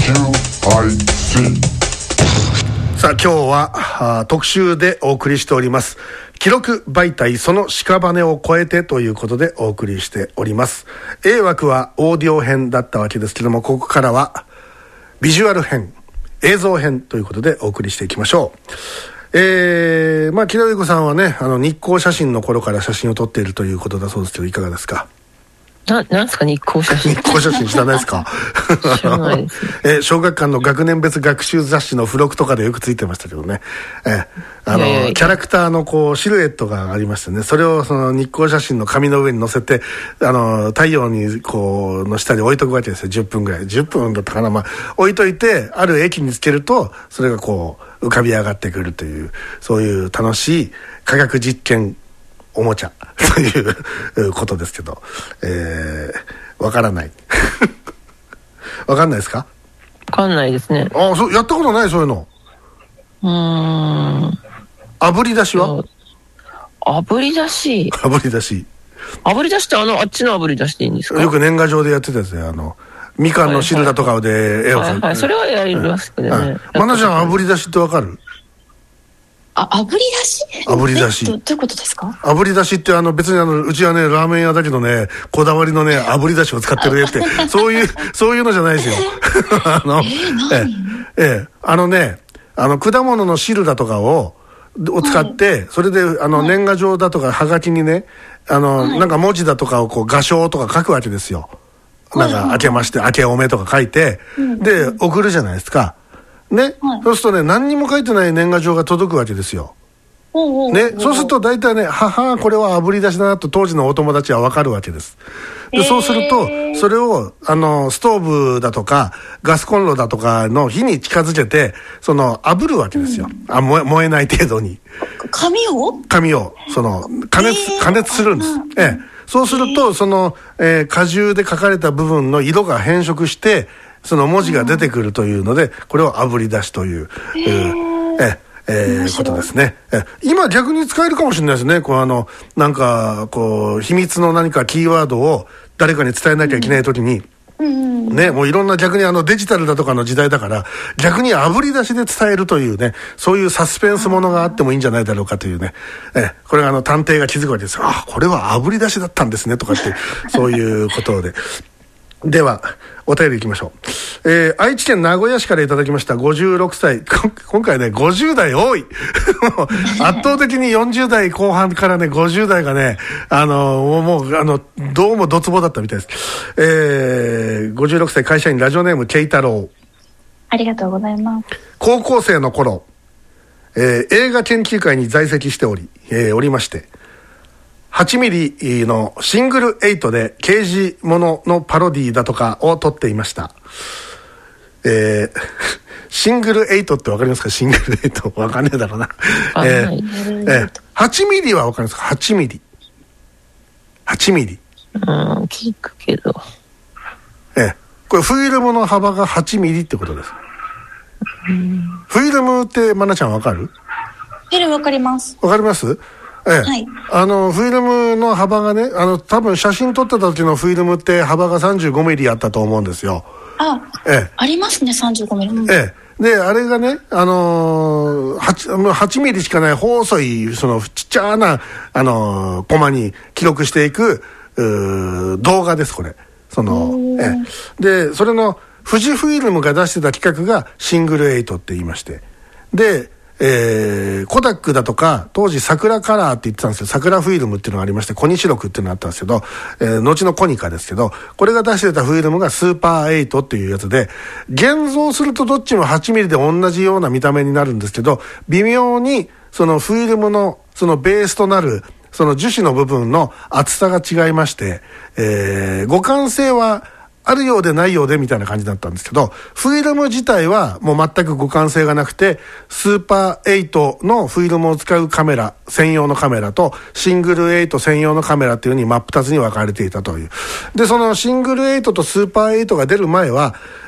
さあ今日は特集でお送りしております。記録媒体その屍を越えてということでお送りしております。 A 枠はオーディオ編だったわけですけども、ここからはビジュアル編、映像編ということでお送りしていきましょう。木田由子さんはね、日光写真の頃から写真を撮っているということだそうですけど、いかがですか？ なんですか日光写真？ 日光写真知らないですか？ 知らないです、 小学館の学年別学習雑誌の付録とかでよくついてましたけどね、キャラクターのこうシルエットがありましてね、それをその日光写真の紙の上に載せて太陽にこうの下に置いとくわけですよ。10分ぐらい、10分だったかな、置いといてある駅につけるとそれがこう浮かび上がってくるという、そういう楽しい科学実験おもちゃということですけど、わからないわかんないですか？ わかんないですね。 そうやったことない？そういうの。炙り出しは？ 炙り出し炙り出しってあっちの炙り出しでいいんですか？ よく年賀状でやってたやつで、みかんの汁だとかで絵を描いて、 それはやりますけどね。 まなちゃん炙り出しってわかる？ 炙り出し？ 炙り出しどういうことですか？ 炙り出しって別にうちはねラーメン屋だけどね、こだわりのね炙り出しを使ってる絵ってそういうのじゃないですよ。果物の汁だとかを使って、それで年賀状だとかはがきにねなんか文字だとかをこう画章とか書くわけですよ。なんか明けまして明けおめとか書いて、で送るじゃないですかね、そうするとね何にも書いてない年賀状が届くわけですよ。ね、そうすると大体ね、これは炙り出しだなと当時のお友達は分かるわけです。でそうするとそれをストーブだとかガスコンロだとかの火に近づけて炙るわけですよ、燃えない程度に紙を加熱するんです。そうすると果汁で書かれた部分の色が変色してその文字が出てくるというので、これを炙り出しということですね。今逆に使えるかもしれないですね。なんか秘密の何かキーワードを誰かに伝えなきゃいけない時に、ね、もういろんな逆にデジタルだとかの時代だから逆に炙り出しで伝えるというね、そういうサスペンスものがあってもいいんじゃないだろうかというね、これが探偵が気づくわけです。これは炙り出しだったんですねとかってそういうことでではお便りいきましょう。愛知県名古屋市からいただきました56歳。今回ね50代多い圧倒的に40代後半からね50代がねもうどうもドツボだったみたいです。56歳会社員ラジオネームケイタロウ。 ありがとうございます。 高校生の頃、映画研究会に在籍しておりまして、8ミリのシングル8で刑事もののパロディだとかを撮っていました。シングル8ってわかりますか？シングル8わかんねえだろうな。8ミリはわかりますか？8ミリ聞くけど、 これフィルムの幅が8ミリってことです。フィルムってまなちゃんわかる？ フィルムわかります。 わかります？はい、フィルムの幅がね、多分写真撮ってた時のフィルムって幅が35ミリあったと思うんですよ。 ありますね、35ミリ。 であれがね、8ミリしかない細いちっちゃなコマに記録していく動画です。これでそれの富士フイルムが出してた企画がシングル8って言いまして、でコダックだとか当時桜カラーって言ってたんですけど、桜フィルムっていうのがありまして、コニシロクっていうのがあったんですけど、後のコニカですけど、これが出してたフィルムがスーパー8っていうやつで、現像するとどっちも8ミリで同じような見た目になるんですけど、微妙にそのフィルムのそのベースとなるその樹脂の部分の厚さが違いまして、互換性はあるようでないようでみたいな感じだったんですけど、フィルム自体はもう全く互換性がなくて、スーパー8のフィルムを使うカメラ専用のカメラとシングル8専用のカメラっていう風に真っ二つに分かれていたという。でそのシングル8とスーパー8が出る前は、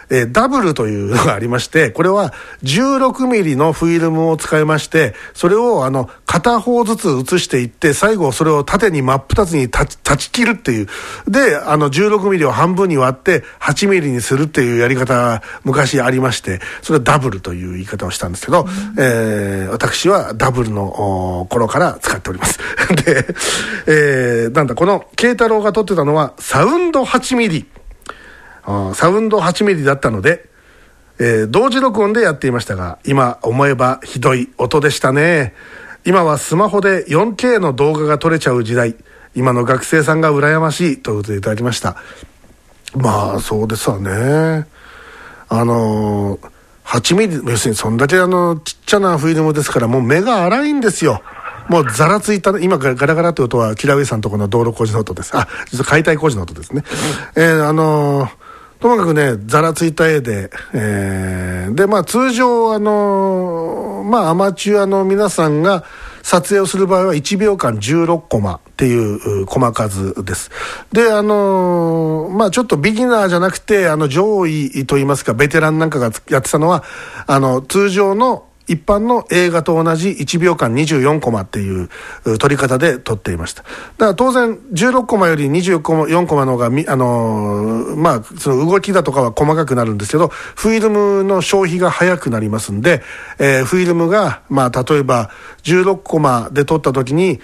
ダブルというのがありまして、これは16ミリのフィルムを使いまして、それを片方ずつ写していって、最後それを縦に真っ二つに立ち切るっていう。で、16ミリを半分に割って8ミリにするっていうやり方が昔ありまして、それはダブルという言い方をしたんですけど、私はダブルの頃から使っております。で、なんだ、この慶太郎が撮ってたのはサウンド8ミリ。サウンド8ミリだったので、同時録音でやっていましたが、今思えばひどい音でしたね。今はスマホで 4K の動画が撮れちゃう時代、今の学生さんが羨ましいということでいただきました。まあそうですわね。8ミリ、要するにそんだけちっちゃなフィルムですから、もう目が荒いんですよ。もうザラついた、今ガラガラって音はキラウエさんとこの道路工事の音です。実は解体工事の音ですね。ともかくね、ざらついた絵で、で、まあ通常まあアマチュアの皆さんが撮影をする場合は1秒間16コマっていうコマ数です。で、まあちょっとビギナーじゃなくて、上位といいますか、ベテランなんかがやってたのは、通常の一般の映画と同じ1秒間24コマっていう撮り方で撮っていました。だから当然16コマより24コマの方がまあその動きだとかは細かくなるんですけど、フィルムの消費が早くなりますんで、フィルムがまあ例えば16コマで撮った時に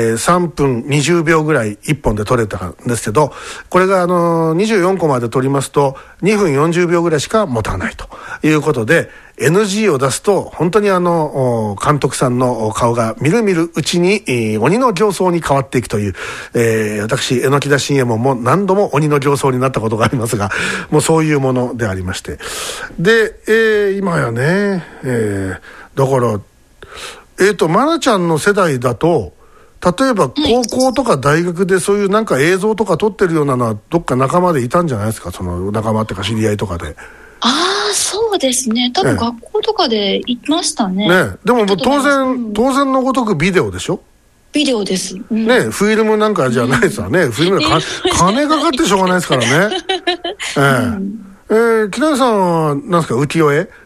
3分20秒ぐらい1本で撮れたんですけど、これが24コマで撮りますと2分40秒ぐらいしか持たないということで、NG を出すと本当に監督さんの顔がみるみるうちに、鬼の形相に変わっていくという、私榎田信右衛門も何度も鬼の形相になったことがありますが、もうそういうものでありまして、で、今やね、だから愛菜ちゃんの世代だと、例えば高校とか大学でそういうなんか映像とか撮ってるようなのはどっか仲間でいたんじゃないですか、その仲間っていうか知り合いとかで。 そうですね。多分学校とかでいましたね。 でも当然のごとくビデオでしょ。ビデオです。 フィルムなんかじゃないですわね。フィルムで金かかってしょうがないですからね。木田さんは何ですか、浮世絵？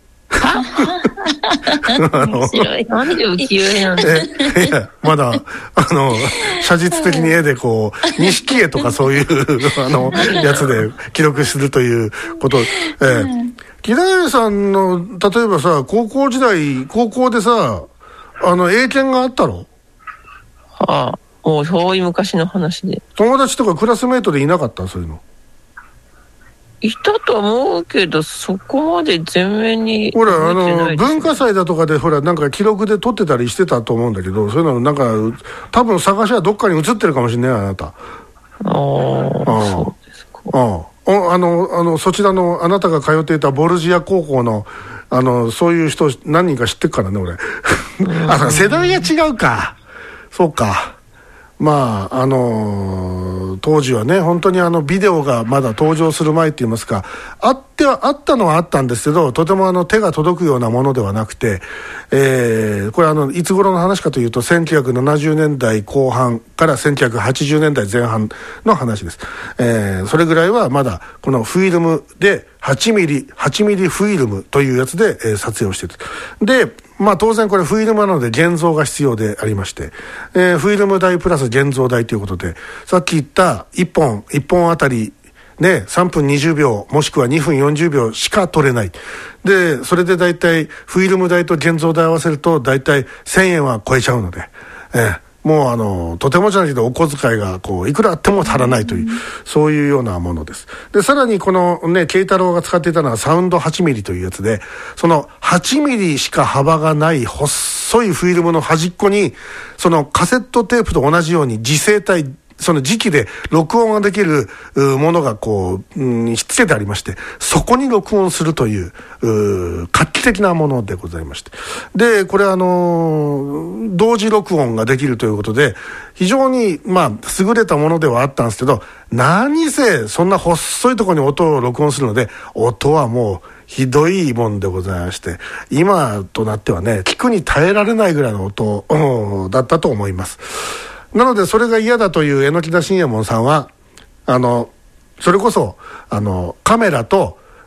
面白い。何で浮世絵なんだ。 いや、まだ写実的に絵でこう錦絵とかそういうやつで記録するということ。木田さんの例えばさ、高校でさ、英検があったろ？ もうそういう昔の話で。 友達とかクラスメートでいなかった？そういうのいたと思うけど、そこまで全面に。 ほら、文化祭だとかで、ほら、なんか記録で撮ってたりしてたと思うんだけど、そういうのなんか、多分探しはどっかに映ってるかもしれない、あなた。 そうですか。 そちらの、あなたが通っていたボルジア高校の、そういう人、何人か知ってるからね、俺。世代が違うか。そうか。まあ当時はね、本当にビデオがまだ登場する前って言いますか、あったのはあったんですけど、とても手が届くようなものではなくて、これいつ頃の話かというと1970年代後半から1980年代前半の話です。それぐらいはまだこのフィルムで8ミリフィルムというやつで、撮影をしている。で、まあ当然これフィルムなので現像が必要でありまして、フィルム代プラス現像代ということで、さっき言った1本あたりね、3分20秒もしくは2分40秒しか取れない。で、それで大体フィルム代と現像代合わせると大体1000円は超えちゃうので、もうとてもじゃないけどお小遣いがこういくらあっても足らないという、そういうようなものです。で、さらにこのね、慶太郎が使っていたのはサウンド8ミリというやつで、その8ミリしか幅がない細いフィルムの端っこに、そのカセットテープと同じように磁性体、その磁気で録音ができるものがこう、ひっつけてありまして、そこに録音するという画期的なものでございまして。で、これ同時録音ができるということで、非常にまあ優れたものではあったんですけど、何せそんな細いところに音を録音するので、音はもうひどいもんでございまして、今となってはね、聞くに耐えられないぐらいの音だったと思います。なのでそれが嫌だという榎田信右衛門さんはそれこそカメラと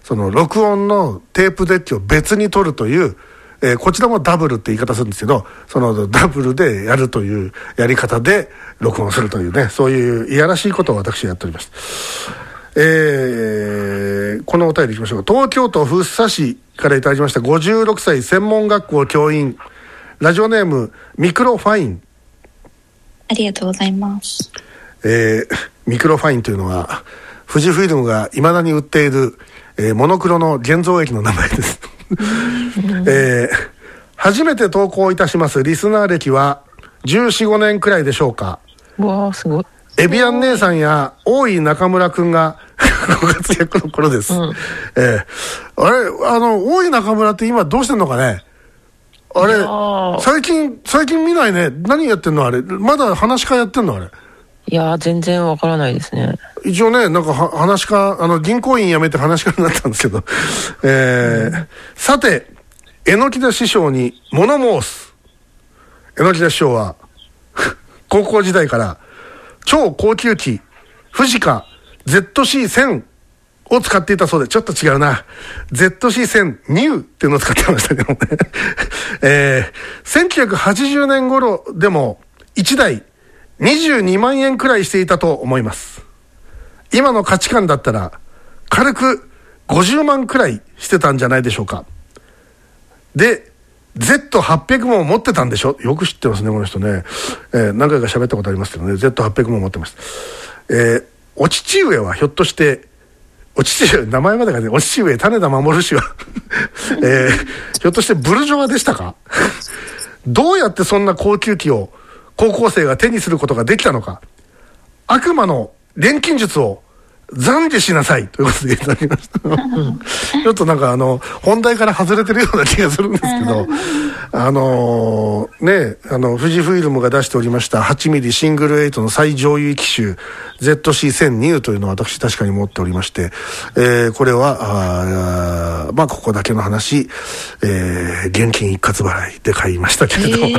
その録音のテープデッキを別に取るという、こちらもダブルって言い方するんですけど、そのダブルでやるというやり方で録音するというね、そういういやらしいことを私はやっております。このお便りいきましょう。東京都福生市からいただきました56歳専門学校教員、ラジオネームミクロファイン。 ありがとうございます。 ミクロファインというのは富士フイルムがいまだに売っている、モノクロの現像液の名前です初めて投稿いたしますリスナー歴は14、15年くらいでしょうか。 わあすごい。 エビアン姉さんや大井中村くんがご活躍の頃です、あれ大井中村って今どうしてんのかね。あれ最近見ないね。何やってんのあれ。まだ話し家やってんのあれ。 いや全然わからないですね。 一応ね、なんか話し家、銀行員辞めて話し家になったんですけど、さて、榎田師匠に物申す。榎田師匠は高校時代から超高級機富士カ ZC1000 を使っていたそうで、ちょっと違うな、 ZC1000 ニューっていうのを使ってましたけどね1980年頃でも1台22万円くらいしていたと思います。今の価値観だったら軽く50万くらいしてたんじゃないでしょうか。で Z800 も持ってたんでしょ。よく知ってますねこの人ね、何回か喋ったことありますけどね、 Z800 も持ってました。お父上はひょっとして、お父上、名前までがね、お父上種田守氏はひょっとしてブルジョワでしたかどうやってそんな高級機を高校生が手にすることができたのか。悪魔の錬金術を懺悔しなさいということでいただきましたちょっとなんか本題から外れてるような気がするんですけど富士フイルムが出しておりました8ミリシングル8の最上位機種 ZC1000 ニューというのを私確かに持っておりまして、これはまあここだけの話、現金一括払いで買いましたけれども、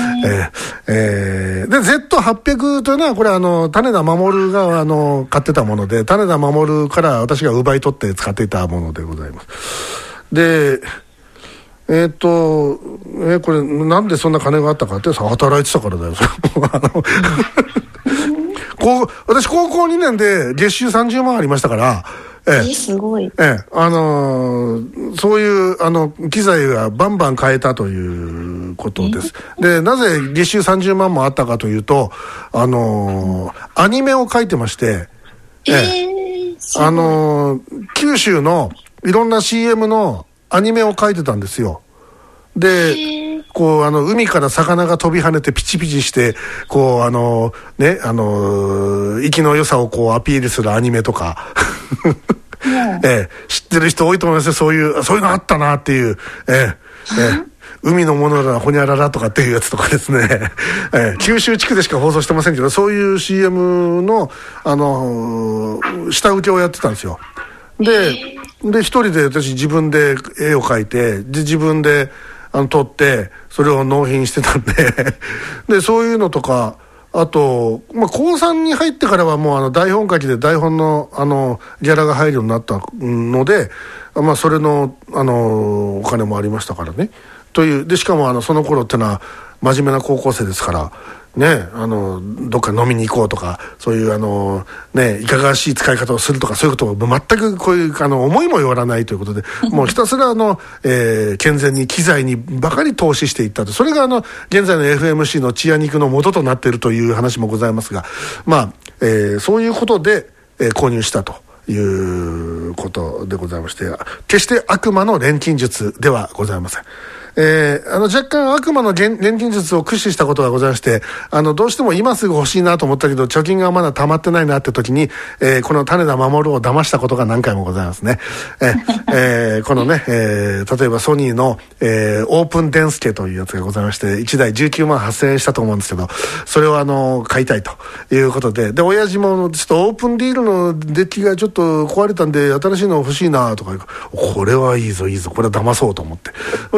で Z800 というのはこれ種田守が買ってたもので、種田守から私が奪い取って使っていたものでございます。でこれなんでそんな金があったかって働いてたからだよ私高校2年で月収30万ありましたから、 すごい。 そういう機材がバンバン買えたということです。でなぜ月収30万もあったかというとアニメを描いてまして、九州のいろんな CM のアニメを描いてたんですよ。でこう海から魚が飛び跳ねてピチピチしてこう息の良さをこうアピールするアニメとか知ってる人多いと思いますよ。そういうのあったなっていう、海のものらほにゃららとかっていうやつとかですね、九州地区でしか放送してませんけど、そういう CM の下請けをやってたんですよ。で一人で私自分で絵を描いて、で自分で撮ってそれを納品してたんででそういうのとか、あと、高3に入ってからはもう台本書きで台本のギャラが入るようになったので、それのお金もありましたからね。というでしかもその頃ってのは真面目な高校生ですからね、どっか飲みに行こうとか、そういういかがわしい使い方をするとか、そういうことを全くこういう思いもよらないということでもうひたすら健全に機材にばかり投資していったと。それが現在の FMC の血や肉の元となっているという話もございますが、そういうことで、購入したということでございまして、決して悪魔の錬金術ではございません。若干悪魔の錬金術を駆使したことがございまして、どうしても今すぐ欲しいなと思ったけど貯金がまだ溜まってないなって時に、この種田守を騙したことが何回もございますね。このね、例えばソニーの、オープンデンスケというやつがございまして、1台19万8000円したと思うんですけど、それを買いたいということで、親父もちょっとオープンディールのデッキがちょっと壊れたんで新しいの欲しいなとか、これはいいぞこれは騙そうと思って、それで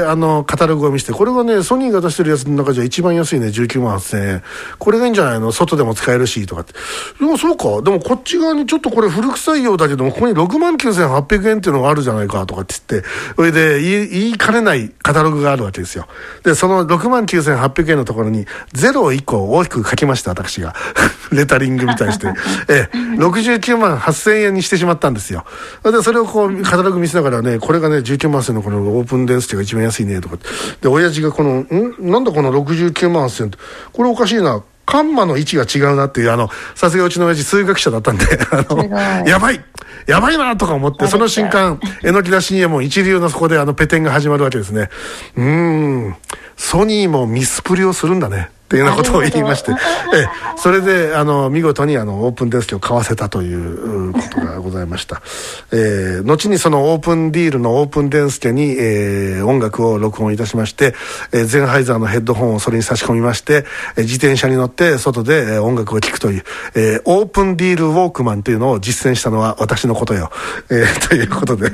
カタログを見せて、これはねソニーが出してるやつの中じゃ一番安いね、19万8000円、これがいいんじゃないの、外でも使えるしとかって。でもそうか、でもこっち側にちょっとこれ古臭いようだけども、ここに6万9800円っていうのがあるじゃないかとかって言って、それで言いかねないカタログがあるわけですよ。でその6万9800円のところに0を1個大きく書きました、私がレタリングみたいにして69万8000円にしてしまったんですよ。でそれをこうカタログ見せながらね、これがね19万8000円のこのオープンデンシティが一番安いねとかで、親父がこのなんだこの69万8000円って、これおかしいな、カンマの位置が違うなっていう、さすがうちの親父数学者だったんでやばいなとか思って、その瞬間えのきだCMも一流のそこでペテンが始まるわけですね。ソニーもミスプリをするんだねっていうようなことを言いまして、それで見事にオープンデンスキを買わせたということがございました。後にそのオープンディールのオープンデンスケに、音楽を録音いたしまして、ゼンハイザーのヘッドホンをそれに差し込みまして、自転車に乗って外で、音楽を聴くという、オープンディールウォークマンというのを実践したのは私のことよ、ということで、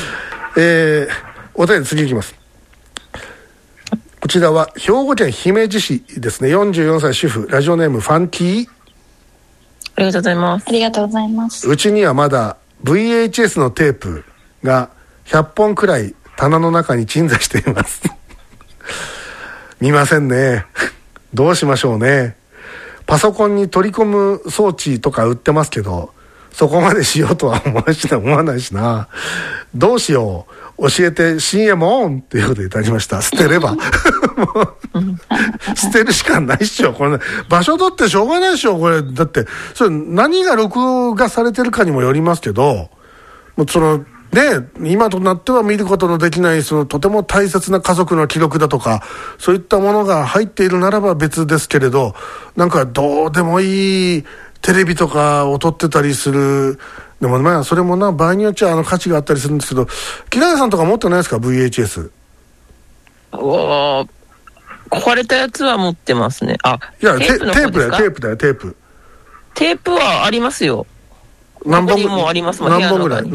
お便り次いきます。こちらは兵庫県姫路市ですね。44歳主婦、ラジオネームファンキー。 ありがとうございます。 ありがとうございます。 うちにはまだ VHS のテープが100本くらい棚の中に鎮座しています見ませんね。どうしましょうね。パソコンに取り込む装置とか売ってますけど、そこまでしようとは思わないしな。どうしよう、教えて CM オンっていうことでいただきました。捨てれば捨てるしかないっしょこれ、ね、場所取ってしょうがないっしょこれ。だってそれ何が録画されてるかにもよりますけど、もうそのね、今となっては見ることのできないそのとても大切な家族の記録だとか、そういったものが入っているならば別ですけれど、なんかどうでもいいテレビとかを撮ってたりする。でもまあそれもな、場合によっちゃ価値があったりするんですけど、木永さんとか持ってないですか VHS。 壊れたやつは持ってますね。 いやテープだよテープ。 テープはありますよ。 何本もありますもん。 何本ぐらい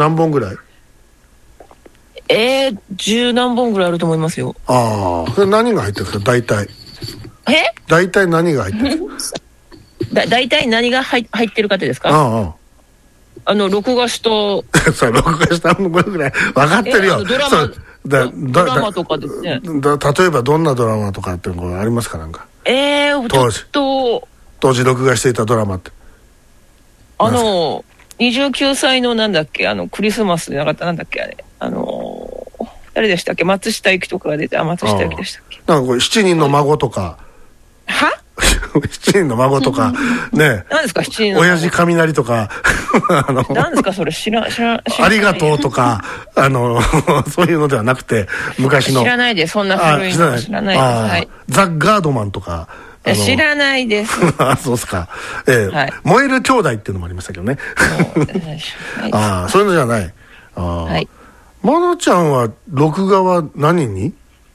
10何本ぐらいあると思いますよ。 それ何が入ってるんですか大体。大体何が入ってるんですか大体何が入ってるかってですか。録画したそう録画したのぐらい分かってるよ。 ドラマとかですね。 例えばどんなドラマとかってのがありますか、なんか。当時録画していたドラマって。 29歳のなんだっけ、クリスマスでなかった、なんだっけあれ、誰でしたっけ、松下由紀とかが出て、松下由紀でしたっけ。 なんかこれ7人の孫とか。 は 7人の孫とかね。 何ですか7人の孫。 親父雷とか何ですかそれ、知らありがとうとかそういうのではなくて、昔の知らないで、そんな古いの知らないです。はい、 ザ・ガードマンとか知らないですそうですか。燃える兄弟っていうのもありましたけどねそういうのじゃない。はい。まなちゃんは録画は何に？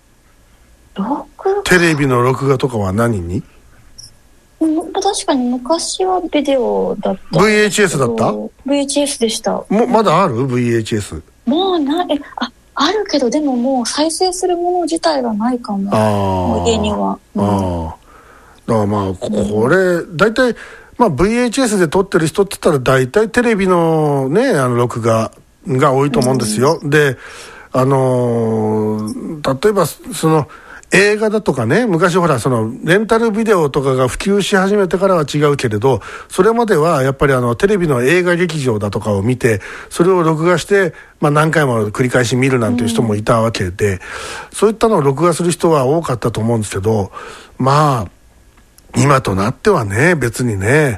テレビの録画とかは何に？ 確かに昔はビデオだった。 VHS だった？ VHS でした。 まだある VHS？ もうあるけど、でももう再生するもの自体がないかも。もう家には。 だからまあこれ大体VHS で撮ってる人って言ったら大体テレビのね録画が多いと思うんですよ。で例えばその映画だとかね、昔ほらそのレンタルビデオとかが普及し始めてからは違うけれど、それまではやっぱりテレビの映画劇場だとかを見て、それを録画して、何回も繰り返し見るなんていう人もいたわけで、そういったのを録画する人は多かったと思うんですけど、今となってはね、別にね、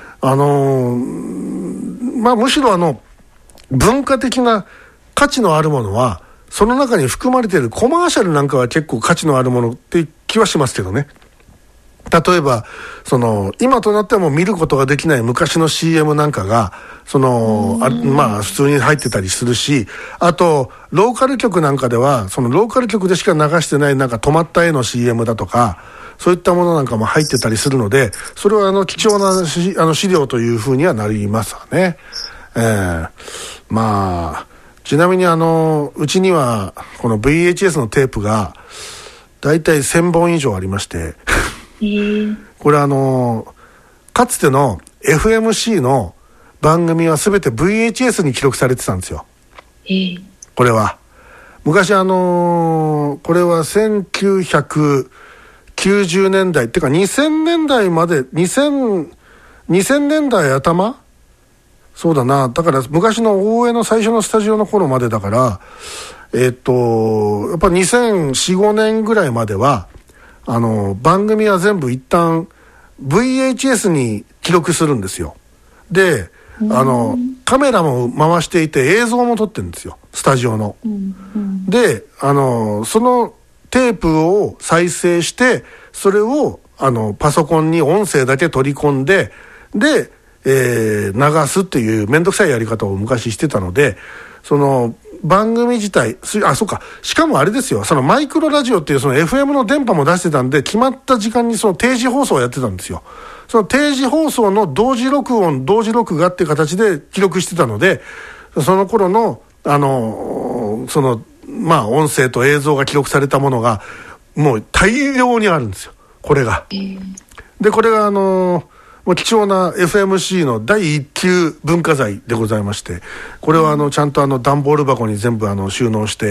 むしろ文化的な価値のあるものはその中に含まれているコマーシャルなんかは結構価値のあるものって気はしますけどね。例えば今となってはもう見ることができない昔の CM なんかが普通に入ってたりするし、あとローカル局なんかではそのローカル局でしか流してないなんか止まった絵の CM だとか、そういったものなんかも入ってたりするので、それは貴重な資料というふうにはなりますわね。 ちなみにうちにはこの VHS のテープがだいたい1000本以上ありましてこれかつての FMC の番組は全て VHS に記録されてたんですよ。これは昔これは1990年代っていうか2000年代まで2000年代頭そうだな。だから昔の大江の最初のスタジオの頃までだからやっぱ2004、5年ぐらいまでは番組は全部一旦 VHS に記録するんですよ。でカメラも回していて映像も撮ってるんですよ、スタジオの。でそのテープを再生してそれをパソコンに音声だけ取り込んでで、流すっていうめんどくさいやり方を昔してたので、その番組自体そうか、しかもあれですよ、そのマイクロラジオっていうその FM の電波も出してたんで決まった時間にその定時放送をやってたんですよ。その定時放送の同時録音同時録画っていう形で記録してたので、その頃のその音声と映像が記録されたものがもう大量にあるんですよ、これが。でこれがもう貴重な FMC の第一級文化財でございまして、これはちゃんと段ボール箱に全部収納して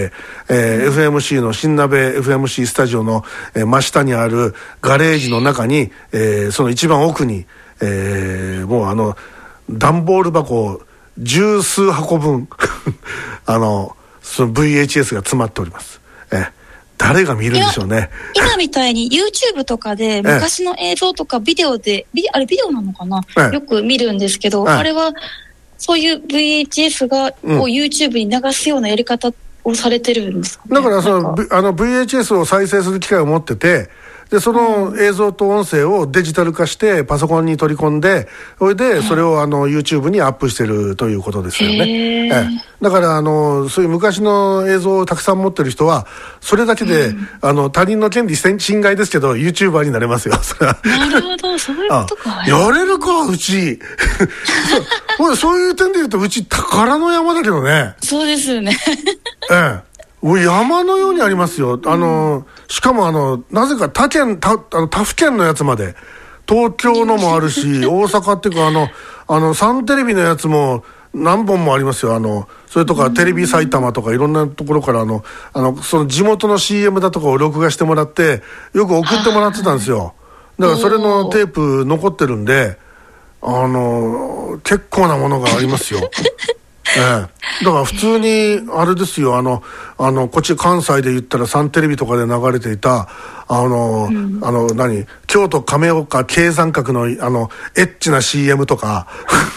、FMC の新鍋 FMC スタジオの、真下にあるガレージの中に、その一番奥に、もう段ボール箱十数箱分その VHS が詰まっております。誰が見るんでしょうね。 今みたいに YouTube とかで昔の映像とかビデオで、あれビデオなのかな、よく見るんですけど、あれはそういう VHS を YouTube に流すようなやり方をされてるんですかね。 だからVHS を再生する機械を持ってて、でその映像と音声をデジタル化してパソコンに取り込んで、それでそれをYouTube にアップしてるということですよね。だからそういう昔の映像をたくさん持ってる人はそれだけで他人の権利侵害ですけど YouTuber になれますよ。 なるほど、そういうことか。 やれるかうちそういう点で言うとうち宝の山だけどね。 そうですよね。 山のようにありますよ。しかもなぜか他府県のやつまで、東京のもあるし大阪っていうかサンテレビのやつも何本もありますよ。それとかテレビ埼玉とかいろんなところからその地元の CM だとかを録画してもらってよく送ってもらってたんですよ。だからそれのテープ残ってるんで結構なものがありますよ。だから普通にあれですよ、こっち関西で言ったらサンテレビとかで流れていた京都亀岡京山閣のエッチな CM とか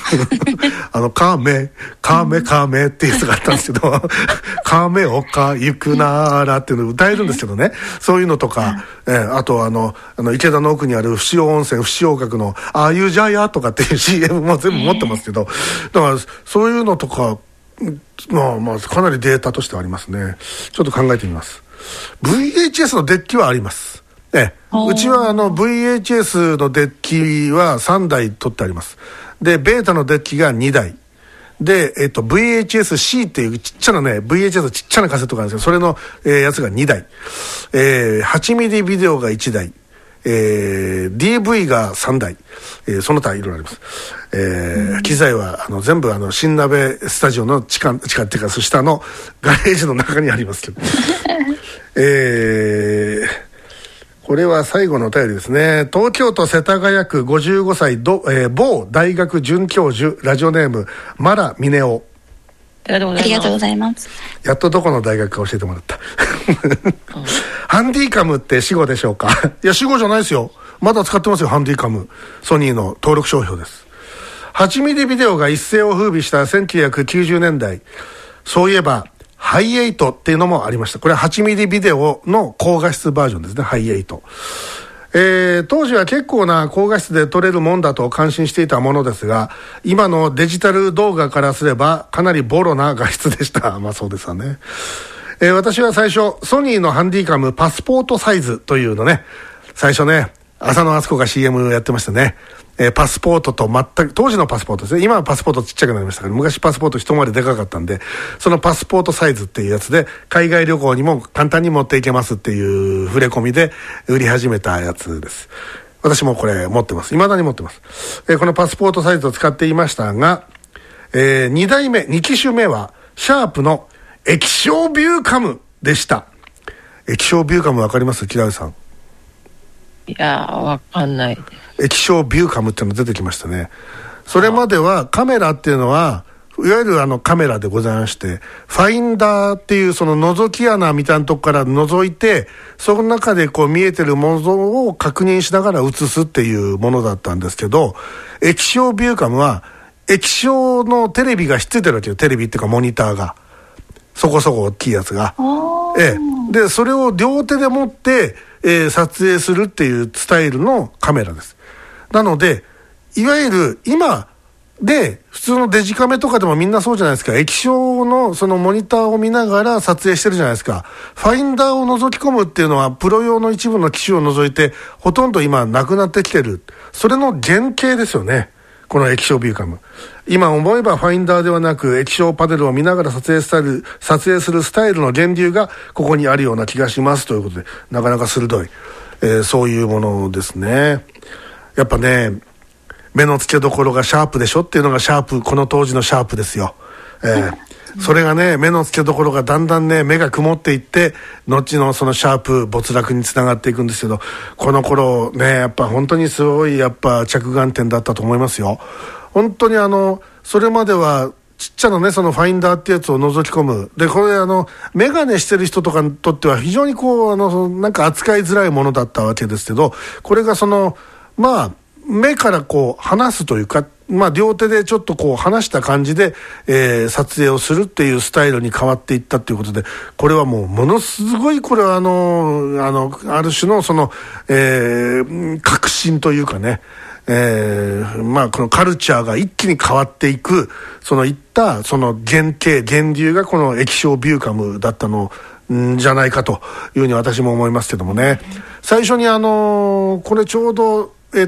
亀っていうやつがあったんですけど亀岡行くならっていうのを歌えるんですけどね、そういうのとか、あと池田の奥にある伏尾温泉伏尾閣のああいうじゃやとかっていう CM も全部持ってますけど、だからそういうのとかかなりデータとしてありますね。ちょっと考えてみます。VHS のデッキはあります。うちはVHS のデッキは3台取ってあります。でベータのデッキが2台で、VHS-C っていうちっちゃなね VHS ちっちゃなカセットがあるんですけど、それの、やつが2台、8ミリビデオが1台、DV が3台、その他いろいろあります。機材は全部新鍋スタジオの地下っていうか下のガレージの中にありますけどこれは最後のお便りですね。東京都世田谷区55歳某大学准教授、ラジオネームマラミネオ。 ありがとうございます。 やっとどこの大学か教えてもらったハンディカムって死語でしょうか。いや死語じゃないですよ、まだ使ってますよ。ハンディカムソニーの登録商標です。8ミリビデオが一世を風靡した1990年代、そういえばハイエイトっていうのもありました。これは8ミリビデオの高画質バージョンですね、ハイエイト。当時は結構な高画質で撮れるもんだと感心していたものですが、今のデジタル動画からすればかなりボロな画質でした。そうですよね。私は最初ソニーのハンディカムパスポートサイズというのね、最初ね浅野敦子が CM やってましたね。パスポートと全く、当時のパスポートですね。今はパスポートちっちゃくなりましたから、昔パスポート一回りでかかったんで、そのパスポートサイズっていうやつで、海外旅行にも簡単に持っていけますっていう触れ込みで売り始めたやつです。私もこれ持ってます。未だに持ってます。このパスポートサイズを使っていましたが、2機種目は、シャープの液晶ビューカムでした。液晶ビューカムわかります？木田さん。 いやー、わかんない。 液晶ビューカムっていうのが出てきましたね。それまではカメラっていうのは、いわゆるカメラでございまして、ファインダーっていうその覗き穴みたいなとこから覗いて、その中でこう見えてるものを確認しながら映すっていうものだったんですけど、液晶ビューカムは、液晶のテレビがひっついてるわけよ。テレビっていうかモニターが。そこそこ大きいやつが。で、それを両手で持って、撮影するっていうスタイルのカメラです。なので、いわゆる今で普通のデジカメとかでもみんなそうじゃないですか。液晶のそのモニターを見ながら撮影してるじゃないですか。ファインダーを覗き込むっていうのはプロ用の一部の機種を除いてほとんど今なくなってきてる。それの原型ですよね。この液晶ビューカム。今思えばファインダーではなく液晶パネルを見ながら撮影するスタイルの源流がここにあるような気がしますということで、なかなか鋭い、そういうものですね。やっぱね、目の付けどころがシャープでしょっていうのがシャープ、この当時のシャープですよ。それがね、目の付けどころがだんだんね、目が曇っていって、後のそのシャープ没落につながっていくんですけど、この頃ね、やっぱ本当にすごいやっぱ着眼点だったと思いますよ。本当にそれまではちっちゃなね、そのファインダーってやつを覗き込む。で、これメガネしてる人とかにとっては非常にこう、なんか扱いづらいものだったわけですけど、これがまあ、目からこう離すというか、まあ両手でちょっとこう離した感じで、撮影をするっていうスタイルに変わっていったということで、これはもうものすごいこれはある種の革新というかね、まあこのカルチャーが一気に変わっていく、いった原流がこの液晶ビューカムだったのじゃないかというふうに私も思いますけどもね。最初にこれちょうどこれ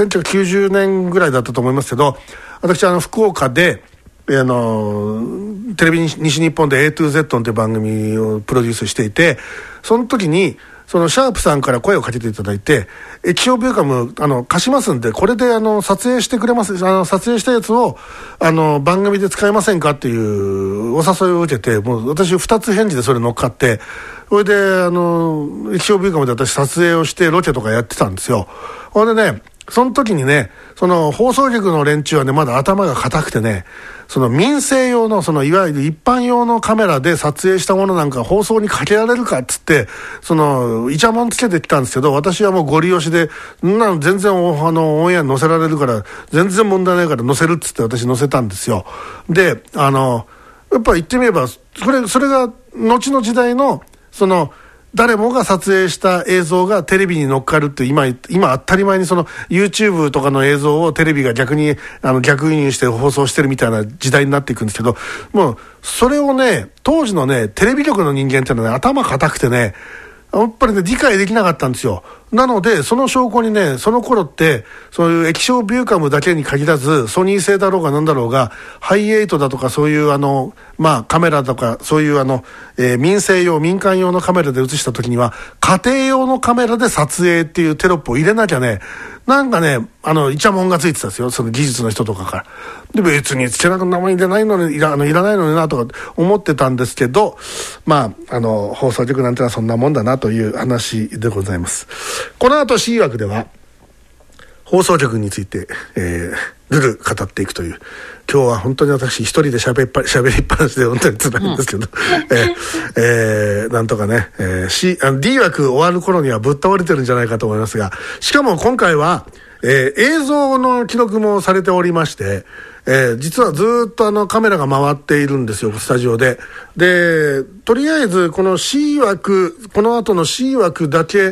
1990年ぐらいだったと思いますけど、私福岡でテレビ西日本で A to Z っていう番組をプロデュースしていて、その時にシャープさんから声をかけていただいて、液晶ビューカム貸しますんで、これで撮影してくれます、撮影したやつを番組で使えませんかっていうお誘いを受けて、もう私2つ返事でそれ乗っかって、それで液晶ビューカムで私撮影をしてロケとかやってたんですよ。ほんでね、その時にね、放送局の連中はね、まだ頭が固くてね、民生用のいわゆる一般用のカメラで撮影したものなんか放送にかけられるかっつって、イチャモンつけてきたんですけど、私はもうゴリ押しで、全然オンエアに載せられるから、全然問題ないから載せるっつって私載せたんですよ。で、やっぱ言ってみれば、それが後の時代の、誰もが撮影した映像がテレビに乗っかるって今当たり前にYouTube とかの映像をテレビが逆に逆輸入して放送してるみたいな時代になっていくんですけど、もうそれをね、当時のねテレビ局の人間ってのはね、頭固くてね、やっぱりね理解できなかったんですよ。なのでその証拠にね、その頃ってそういう液晶ビューカムだけに限らず、ソニー製だろうがなんだろうが、ハイエイトだとかそういうまあカメラとかそういう民間用のカメラで映した時には、家庭用のカメラで撮影っていうテロップを入れなきゃね、なんかねイチャモンがついてたんですよ、その技術の人とかから。で、別につけなく名前入れないのにいらないのになとか思ってたんですけど、まあ放送局なんてのはそんなもんだなという話でございます。この後 C 枠では放送局について、ルル語っていくという、今日は本当に私一人で喋りっぱなしで本当に辛いんですけど、なんとかね、D 枠終わる頃にはぶっ倒れてるんじゃないかと思いますが、しかも今回は、映像の記録もされておりまして、実はずっとカメラが回っているんですよ、スタジオで。で、とりあえずこの C 枠、この後の C 枠だけ、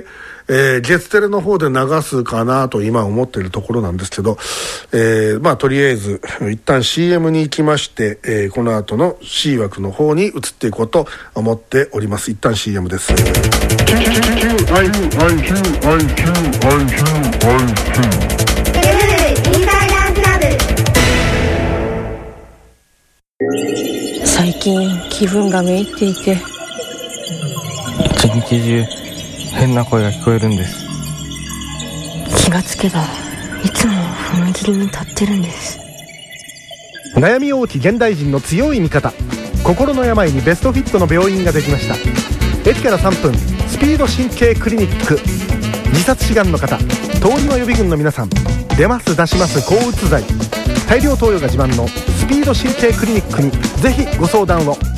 月テレの方で流すかなと今思っているところなんですけど、まあとりあえず一旦 CM に行きまして、この後の C 枠の方に移っていこうと思っております。一旦 CM です。 最近気分がめいっていて、 一日中変な声が聞こえるんです。 気がつけばいつも踏切に立ってるんです。 悩み多き現代人の強い味方、心の病にベストフィットの病院ができました。駅から3分、スピード神経クリニック。自殺志願の方、通りの予備軍の皆さん、出ます出します抗うつ剤、大量投与が自慢のスピード神経クリニックにぜひご相談を。